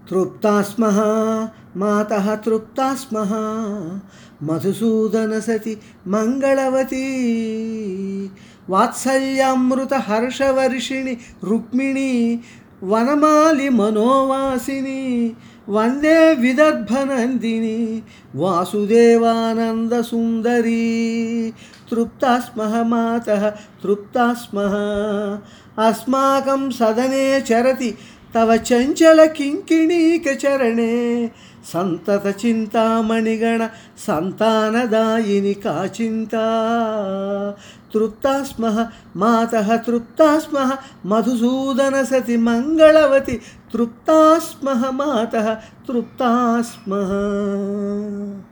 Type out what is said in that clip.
తృప్తాస్మః మాతః తృప్తాస్మః మధుసూదనసతి మంగళవతి వాత్సల్యామృత హర్షవర్షిణి రుక్మిణి వనమాలి మనోవాసిని వందే విదర్భనందిని వాసుదేవానంద సుందరీ తృప్తాస్మః మాతః తృప్తాస్మః అస్మాకం సదనే చరతి తవ చంచల కింకిణీక చరణే సంతత చింతామణిగణ సంతానదాయిని కాచింతా తృప్తాస్మః మాతః తృప్తాస్మః మధుసూదనసతి మంగళవతి తృప్తాస్మః మాతః తృప్తాస్మః.